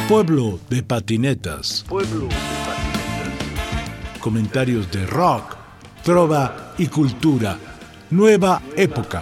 Pueblo de patinetas. Comentarios de rock, trova y cultura. Nueva época.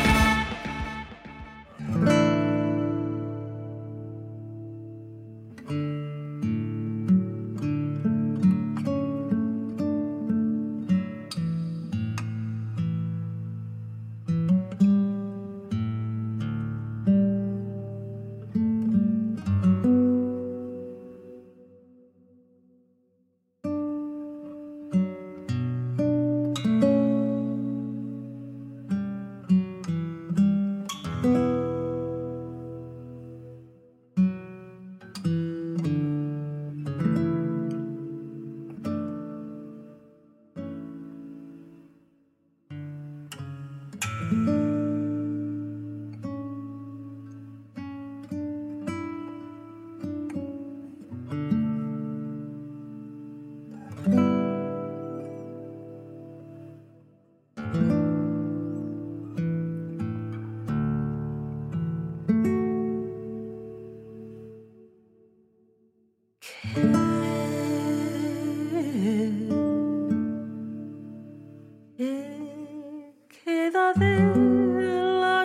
Queda de la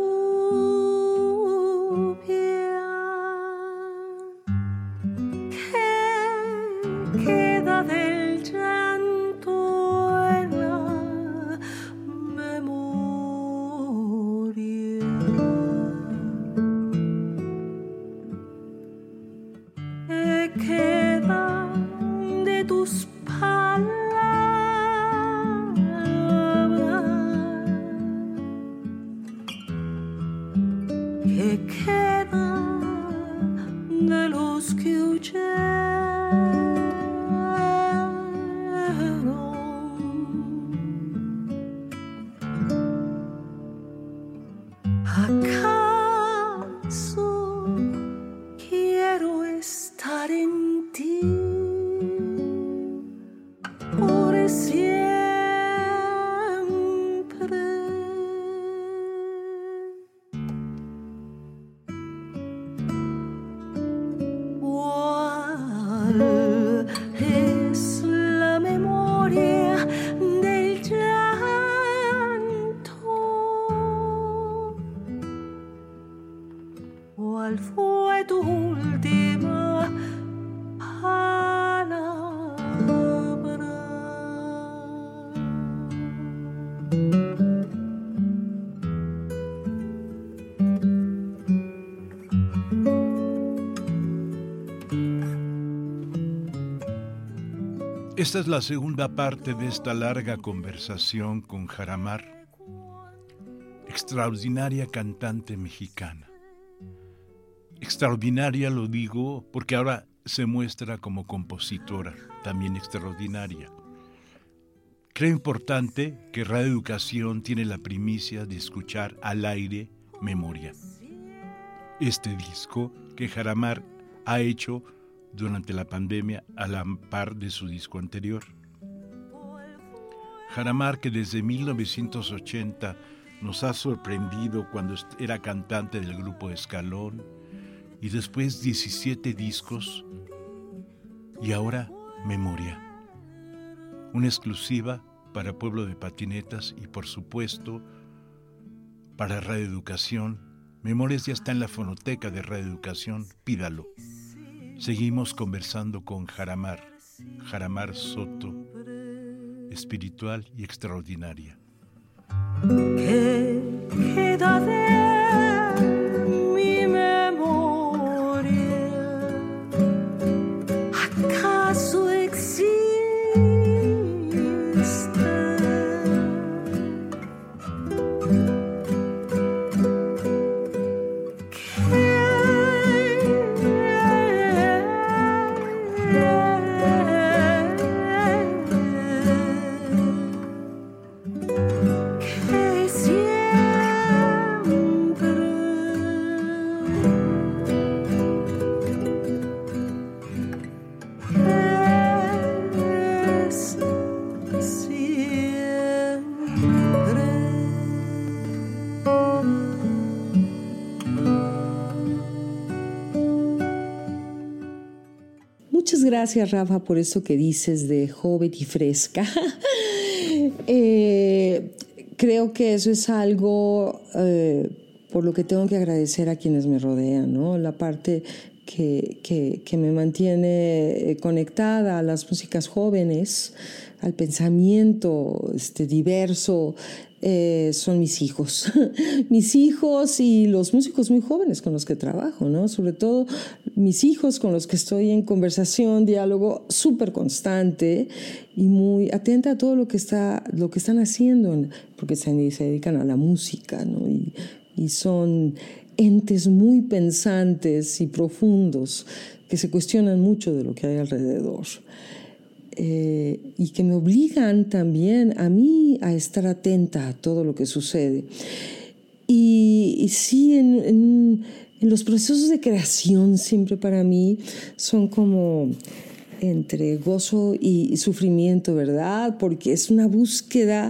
lluvia, que queda del llanto en la memoria, que queda de tus palabras, que queda de los que huyeron. ¿Acaso quiero estar en ti por siempre? ¿Cuál es la memoria del llanto? ¿Cuál fue tu última palabra? Esta es la segunda parte de esta larga conversación con Jaramar, extraordinaria cantante mexicana. Extraordinaria lo digo porque ahora se muestra como compositora, también extraordinaria. Creo importante que Radio Educación tiene la primicia de escuchar al aire Memoria. Este disco que Jaramar ha hecho durante la pandemia a la par de su disco anterior. Jaramar, que desde 1980 nos ha sorprendido cuando era cantante del grupo Escalón, y después 17 discos, y ahora Memoria. Una exclusiva para Pueblo de Patinetas y, por supuesto, para Radio Educación. Memorias ya está en la fonoteca de Radio Educación, pídalo. Seguimos conversando con Jaramar Soto, espiritual y extraordinaria. ¿Qué queda de mi memoria? ¿Acaso existe? Que siempre muchas gracias, Rafa, por eso que dices de joven y fresca. Creo que eso es algo por lo que tengo que agradecer a quienes me rodean, ¿no? La parte que me mantiene conectada a las músicas jóvenes, al pensamiento diverso, son mis hijos. Mis hijos y los músicos muy jóvenes con los que trabajo, ¿no? Sobre todo mis hijos con los que estoy en conversación, diálogo súper constante y muy atenta a todo lo que están haciendo, porque se dedican a la música, ¿no? Y son entes muy pensantes y profundos que se cuestionan mucho de lo que hay alrededor. Y que me obligan también a mí a estar atenta a todo lo que sucede. Y sí, en los procesos de creación siempre para mí son como entre gozo y sufrimiento, ¿verdad? Porque es una búsqueda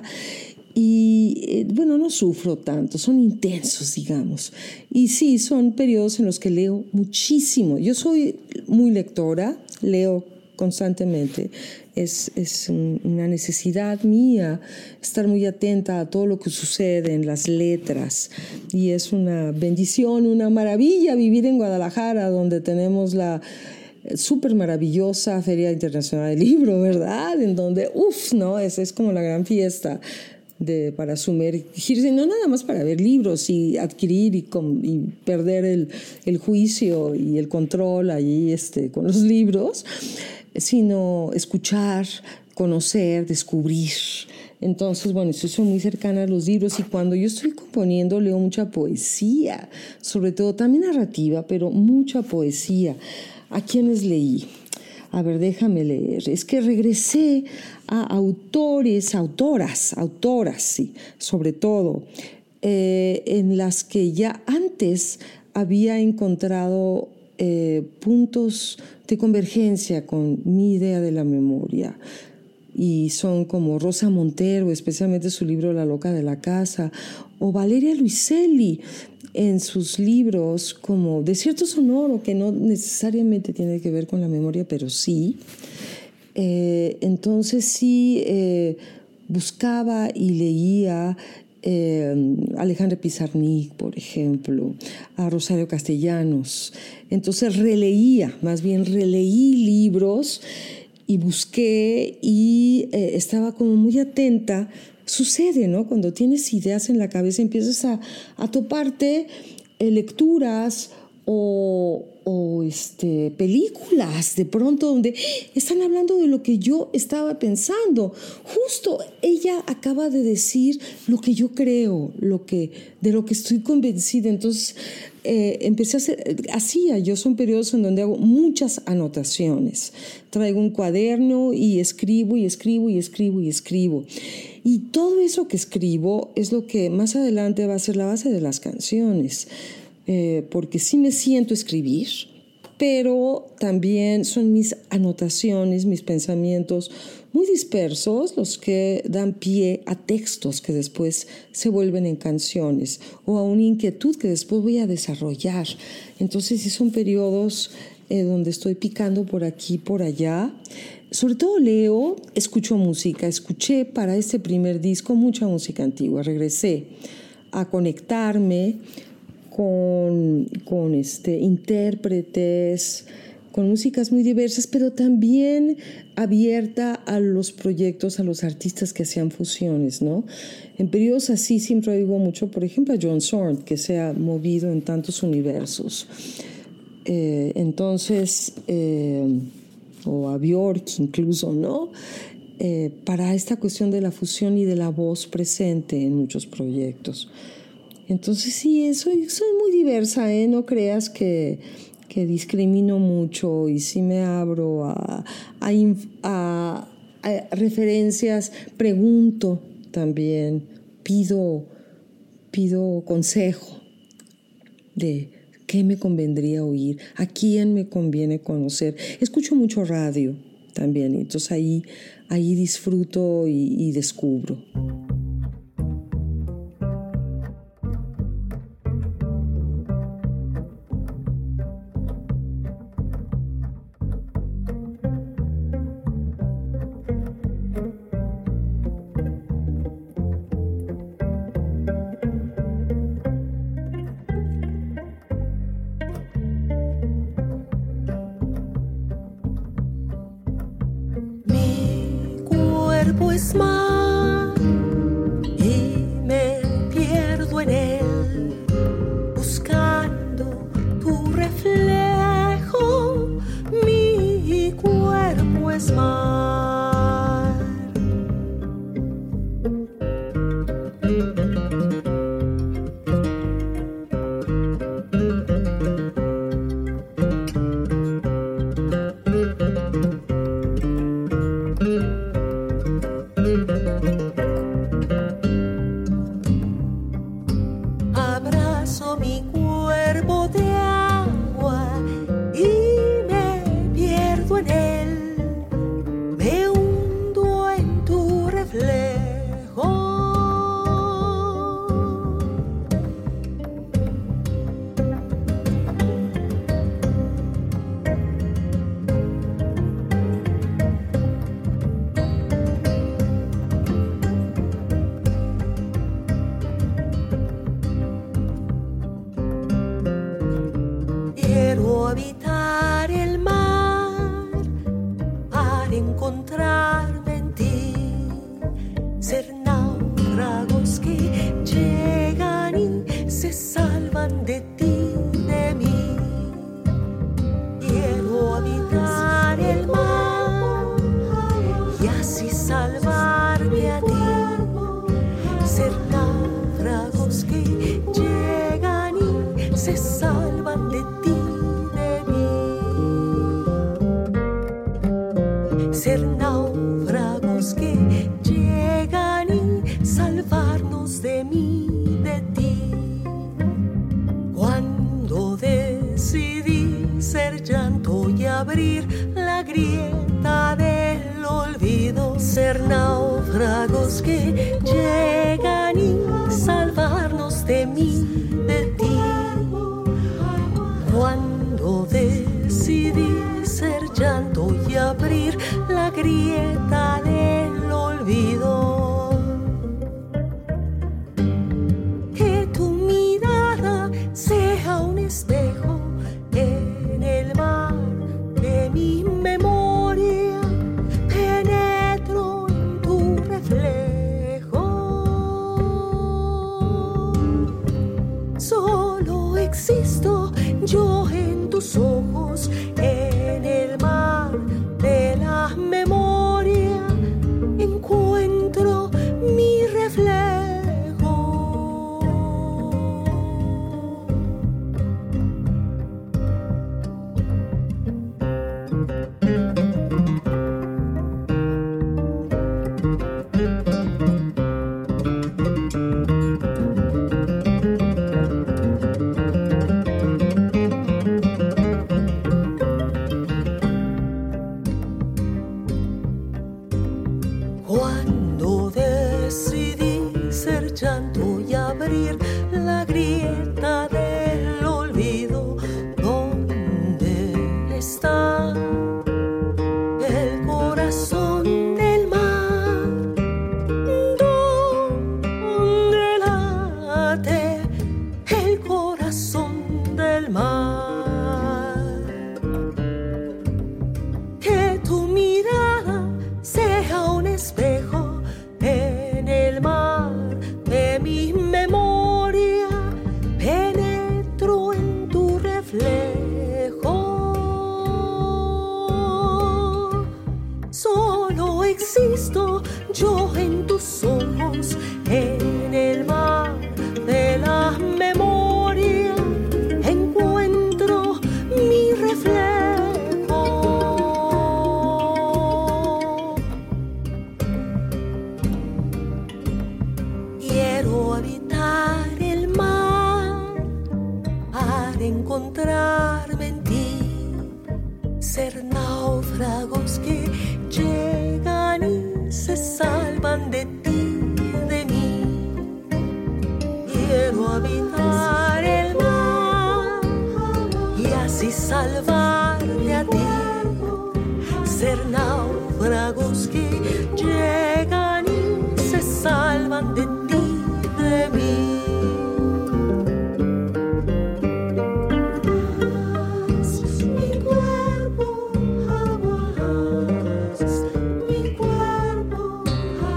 y, bueno, no sufro tanto, son intensos, digamos. Y sí, son periodos en los que leo muchísimo. Yo soy muy lectora, leo constantemente. Es una necesidad mía estar muy atenta a todo lo que sucede en las letras. Y es una bendición, una maravilla vivir en Guadalajara, donde tenemos la súper maravillosa Feria Internacional del Libro, ¿verdad? En donde, ¿no? Es como la gran fiesta para sumergirse, no nada más para ver libros y adquirir y perder el juicio y el control ahí con los libros, sino escuchar, conocer, descubrir. Entonces, bueno, yo soy muy cercana a los libros y cuando yo estoy componiendo leo mucha poesía, sobre todo también narrativa, pero mucha poesía. ¿A quiénes leí? A ver, déjame leer. Es que regresé a autoras, sí, sobre todo, en las que ya antes había encontrado puntos de convergencia con mi idea de la memoria. Y son como Rosa Montero, especialmente su libro La loca de la casa, o Valeria Luiselli en sus libros como Desierto Sonoro, que no necesariamente tiene que ver con la memoria, pero sí. Entonces sí buscaba y leía Alejandra Pizarnik, por ejemplo, a Rosario Castellanos. Entonces releí libros y busqué y estaba como muy atenta. Sucede, ¿no? Cuando tienes ideas en la cabeza empiezas a toparte lecturas o películas de pronto donde están hablando de lo que yo estaba pensando. Justo ella acaba de decir lo que yo creo, de lo que estoy convencida. Entonces empecé yo son periodos en donde hago muchas anotaciones. Traigo un cuaderno y escribo. Y todo eso que escribo es lo que más adelante va a ser la base de las canciones. Porque sí me siento escribir, pero también son mis anotaciones, mis pensamientos muy dispersos los que dan pie a textos que después se vuelven en canciones o a una inquietud que después voy a desarrollar. Entonces sí son periodos donde estoy picando por aquí, por allá. Sobre todo leo, escucho música. Escuché para este primer disco mucha música antigua. Regresé a conectarme con intérpretes, con músicas muy diversas, pero también abierta a los proyectos, a los artistas que hacían fusiones, ¿no? En periodos así siempre oigo mucho, por ejemplo, a John Zorn, que se ha movido en tantos universos. O a Björk incluso, ¿no? Para esta cuestión de la fusión y de la voz presente en muchos proyectos. Entonces sí, soy muy diversa, no creas que discrimino mucho y sí me abro a referencias, pregunto también, pido consejo de qué me convendría oír, a quién me conviene conocer. Escucho mucho radio también, entonces ahí disfruto y descubro. es mar y me pierdo en él, buscando tu reflejo. Mi cuerpo es mar. Abrazo mi cuerpo de agua y me pierdo en él, me hundo en tu reflejo. Quiero habitar el mar para encontrarme en ti, ser náufragos que llegan y se salvan de ti, de mí. Quiero habitar el mar y así salvarme a ti, ser náufragos que llegan y se salvan de ti. Ser náufragos que llegan y salvarnos de mí, de ti. Cuando decidí ser llanto y abrir la grieta del olvido, ser náufragos que llegan y salvarnos de mí, de ti. Cuando decidí ser llanto y abrir la grieta del olvido, que tu mirada sea un espejo en el mar de mi memoria, penetro en tu reflejo. Solo existo yo en tus ojos, en el mar de la memoria encuentro mi reflejo. Cuando decidí ser llanto y abrir la grieta del olvido, ¿dónde está el corazón del mar? ¿Dónde late el corazón del mar? Que tu mirada sea un espejo en el mar de mi memoria, penetro en tu reflejo. Solo existo yo en tus ojos, en el mar de la memoria encuentro mi reflejo. Quiero habitar el mar para encontrarme en ti, ser náufragos que llegan y se salvan de ti, de mí. Quiero habitar el mar y así salvarte a ti, ser náufragos que llegan y se salvan de ti, de mí. Mi cuerpo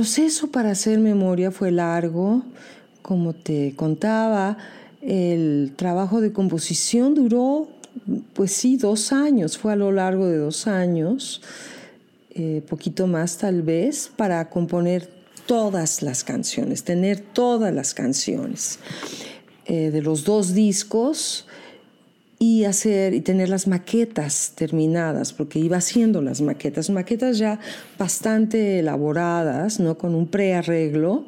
proceso para hacer Memoria fue largo. Como te contaba, el trabajo de composición duró, pues sí, 2 años. Fue a lo largo de 2 años, poquito más tal vez, para componer todas las canciones, tener todas las canciones de los 2 discos y tener las maquetas terminadas, porque iba haciendo las maquetas ya bastante elaboradas, ¿no? Con un prearreglo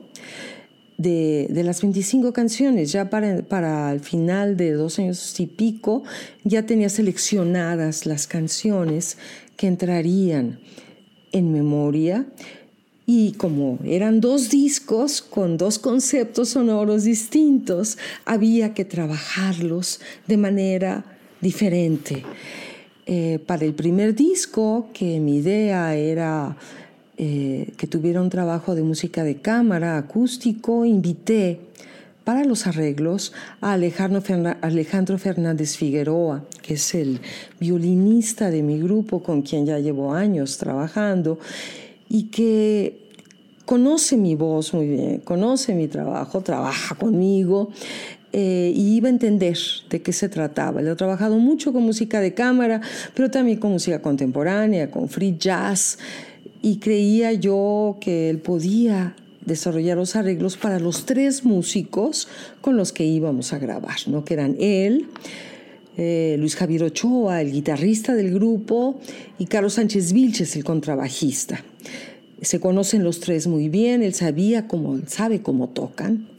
de las 25 canciones. Ya para el final de 2 años y pico ya tenía seleccionadas las canciones que entrarían en Memoria. Y como eran 2 discos con 2 conceptos sonoros distintos, había que trabajarlos de manera diferente. Para el primer disco, que mi idea era que tuviera un trabajo de música de cámara, acústico, invité para los arreglos a Alejandro Fernández Figueroa, que es el violinista de mi grupo, con quien ya llevo años trabajando, y que conoce mi voz muy bien, conoce mi trabajo, trabaja conmigo, y iba a entender de qué se trataba. Le he trabajado mucho con música de cámara, pero también con música contemporánea, con free jazz, y creía yo que él podía desarrollar los arreglos para los 3 músicos con los que íbamos a grabar, ¿no? Que eran él, Luis Javier Ochoa, el guitarrista del grupo, y Carlos Sánchez Vilches, el contrabajista. Se conocen los 3 muy bien, él sabe cómo tocan,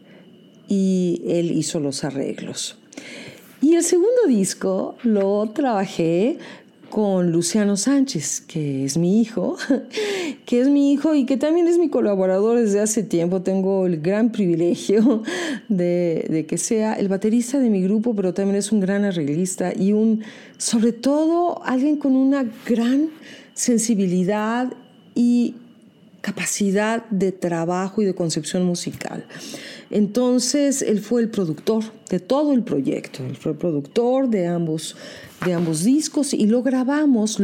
y él hizo los arreglos. Y el segundo disco lo trabajé con Luciano Sánchez, que es mi hijo y que también es mi colaborador desde hace tiempo. Tengo el gran privilegio de que sea el baterista de mi grupo, pero también es un gran arreglista y sobre todo alguien con una gran sensibilidad y capacidad de trabajo y de concepción musical. Entonces, él fue el productor de todo el proyecto. Él fue el productor de ambos discos y los grabamos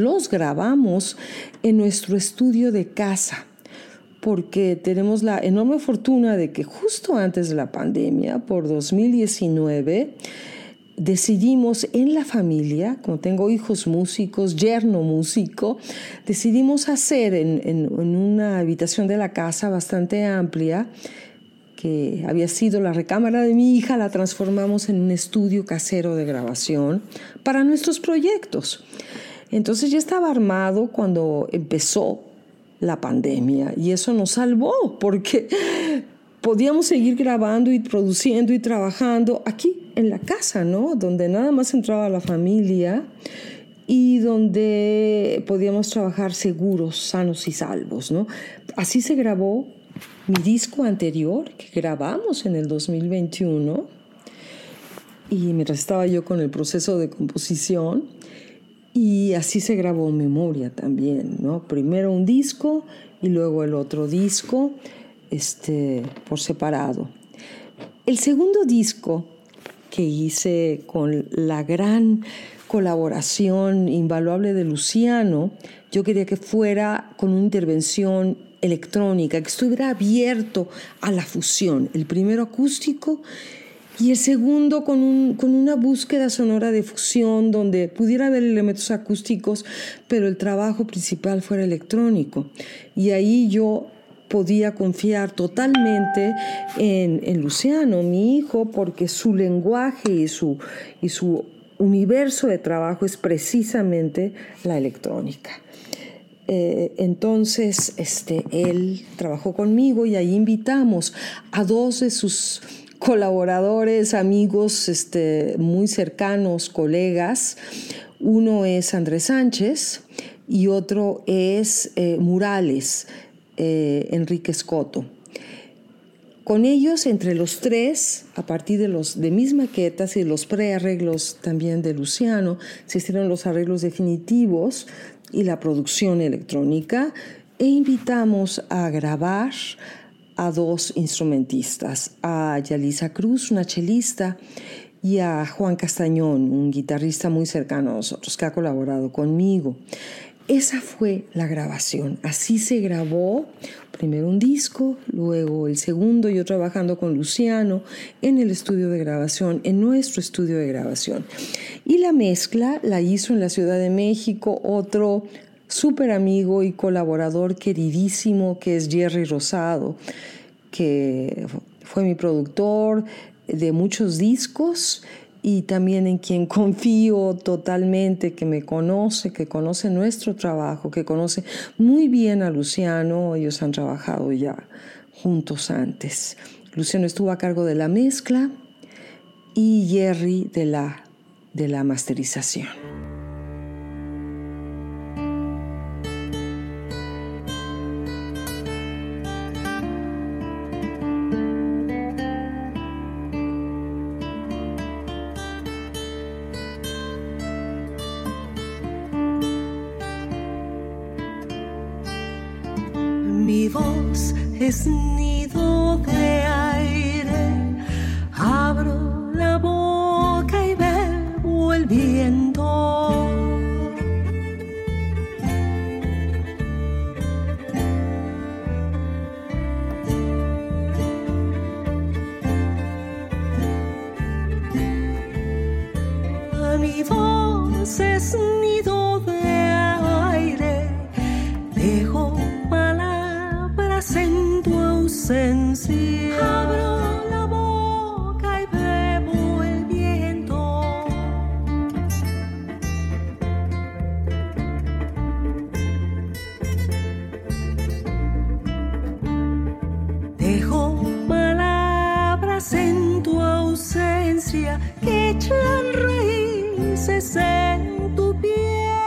en nuestro estudio de casa, porque tenemos la enorme fortuna de que justo antes de la pandemia, por 2019, decidimos en la familia, como tengo hijos músicos, yerno músico, decidimos hacer en una habitación de la casa bastante amplia, que había sido la recámara de mi hija, la transformamos en un estudio casero de grabación para nuestros proyectos. Entonces ya estaba armado cuando empezó la pandemia y eso nos salvó porque podíamos seguir grabando y produciendo y trabajando aquí en la casa, ¿no? Donde nada más entraba la familia y donde podíamos trabajar seguros, sanos y salvos, ¿no? Así se grabó mi disco anterior, que grabamos en el 2021, y mientras estaba yo con el proceso de composición, y así se grabó Memoria también, ¿no? Primero un disco y luego el otro disco, por separado. El segundo disco que hice con la gran colaboración invaluable de Luciano, yo quería que fuera con una intervención electrónica, que estuviera abierto a la fusión. El primero acústico y el segundo con una búsqueda sonora de fusión donde pudiera haber elementos acústicos, pero el trabajo principal fuera electrónico. Y ahí yo podía confiar totalmente en Luciano, mi hijo, porque su lenguaje y su universo de trabajo es precisamente la electrónica. Entonces él trabajó conmigo y ahí invitamos a 2 de sus colaboradores, amigos muy cercanos, colegas. Uno es Andrés Sánchez y otro es Murales, Enrique Escoto. Con ellos, entre los 3, a partir de mis maquetas y los prearreglos también de Luciano, se hicieron los arreglos definitivos y la producción electrónica, e invitamos a grabar a 2 instrumentistas, a Yalisa Cruz, una chelista, y a Juan Castañón, un guitarrista muy cercano a nosotros, que ha colaborado conmigo. Esa fue la grabación. Así se grabó primero un disco, luego el segundo, yo trabajando con Luciano en el estudio de grabación, en nuestro estudio de grabación. Y la mezcla la hizo en la Ciudad de México otro súper amigo y colaborador queridísimo que es Jerry Rosado, que fue mi productor de muchos discos y también en quien confío totalmente, que me conoce, que conoce nuestro trabajo, que conoce muy bien a Luciano. Ellos han trabajado ya juntos antes. Luciano estuvo a cargo de la mezcla y Jerry de la masterización. Mi voz es nido de aire, abro la boca y bebo el viento. Mi voz es nido de aire, dejo en tu ausencia. Abro la boca y bebo el viento. Dejo palabras en tu ausencia que echan raíces en tu piel.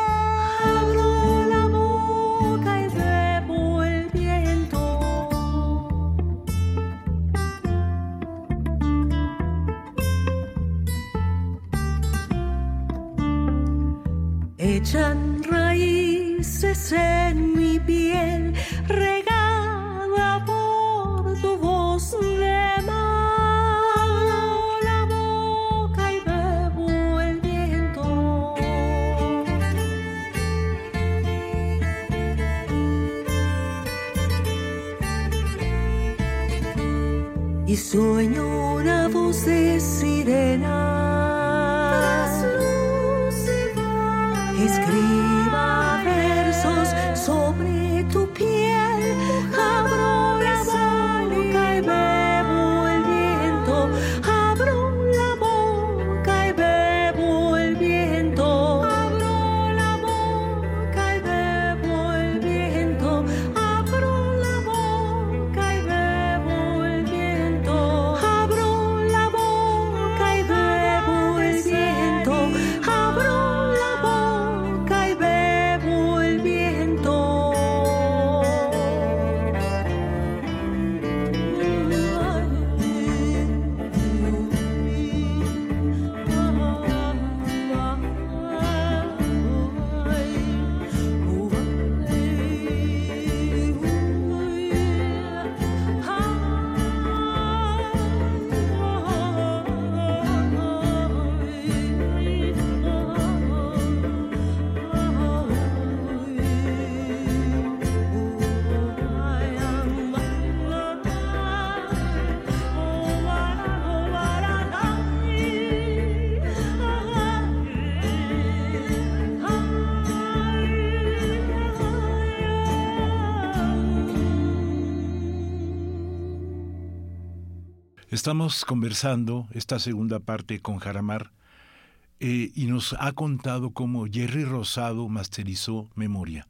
Echan raíces en mi piel, regada por tu voz de mar. Abro la boca y bebo el viento. Y sueño una voz de sirena. Escriba versos sobre tu piel, abro la boca y bebo el viento, abro la boca y bebo el viento, abro la boca y bebo el viento, abro la boca y bebo el viento, abro la boca y bebo el viento, abro Estamos conversando esta segunda parte con Jaramar y nos ha contado cómo Jerry Rosado masterizó Memoria.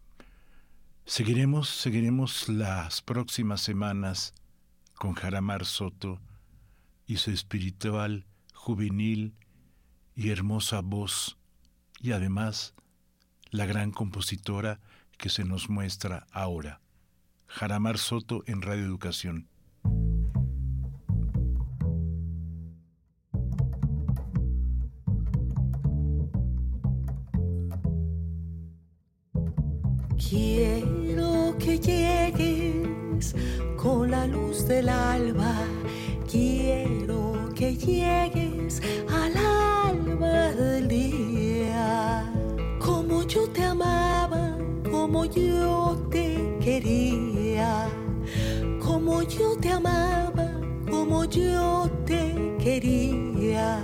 Seguiremos las próximas semanas con Jaramar Soto y su espiritual, juvenil y hermosa voz, y además la gran compositora que se nos muestra ahora. Jaramar Soto en Radio Educación. Quiero que llegues con la luz del alba, quiero que llegues al alba del día, como yo te amaba yo te amaba, como yo te quería.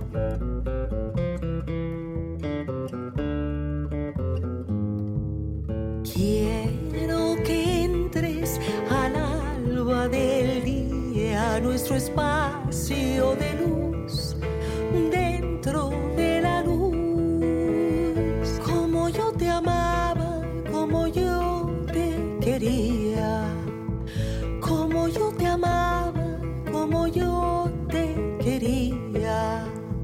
Quiero que entres al alba del día, nuestro espacio de luz, dentro de la luz. Como yo te amaba, como yo te quería. Como yo te amaba, como yo te quería.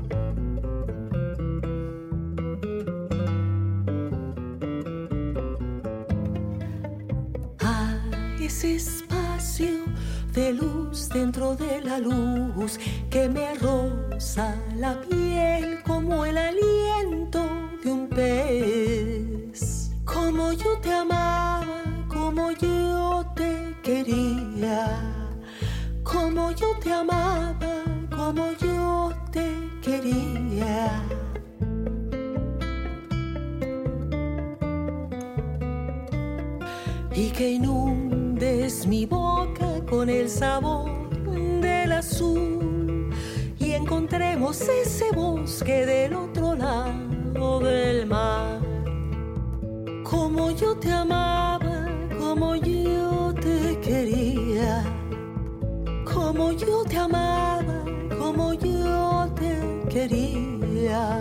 Ese espacio de luz dentro de la luz que me roza la piel como el aliento de un pez. Como yo te amaba, como yo te quería. Como yo te amaba, como yo te quería. Y que inundes mi boca con el sabor del azul y encontremos ese bosque del otro lado del mar. Como yo te amaba, como yo te quería. Como yo te amaba, como yo te quería.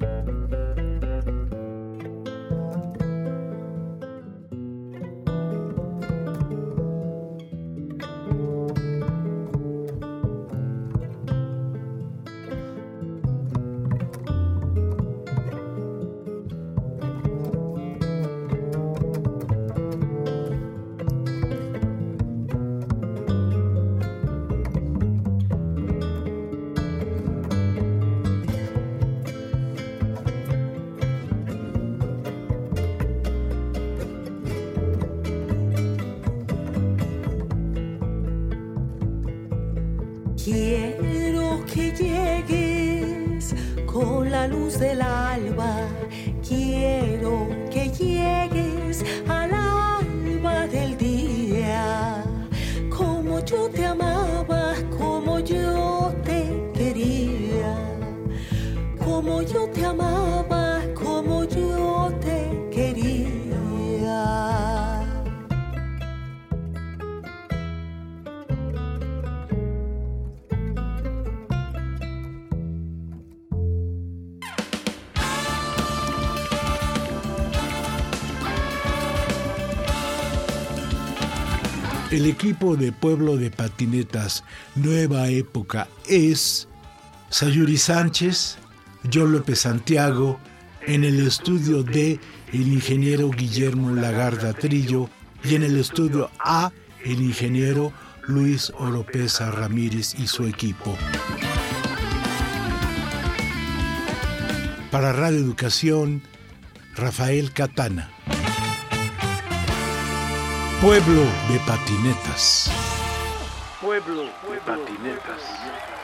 Quiero que llegues con la luz del alba. Quiero que llegues al alba del día. Como yo te amaba, como yo te quería. Como yo te amaba, como yo te quería. El equipo de Pueblo de Patinetas Nueva Época es Sayuri Sánchez, John López Santiago, en el estudio D, el ingeniero Guillermo Lagarda Trillo, y en el estudio A, el ingeniero Luis Oropeza Ramírez y su equipo. Para Radio Educación, Rafael Catana. Pueblo de Patinetas. Pueblo de Patinetas.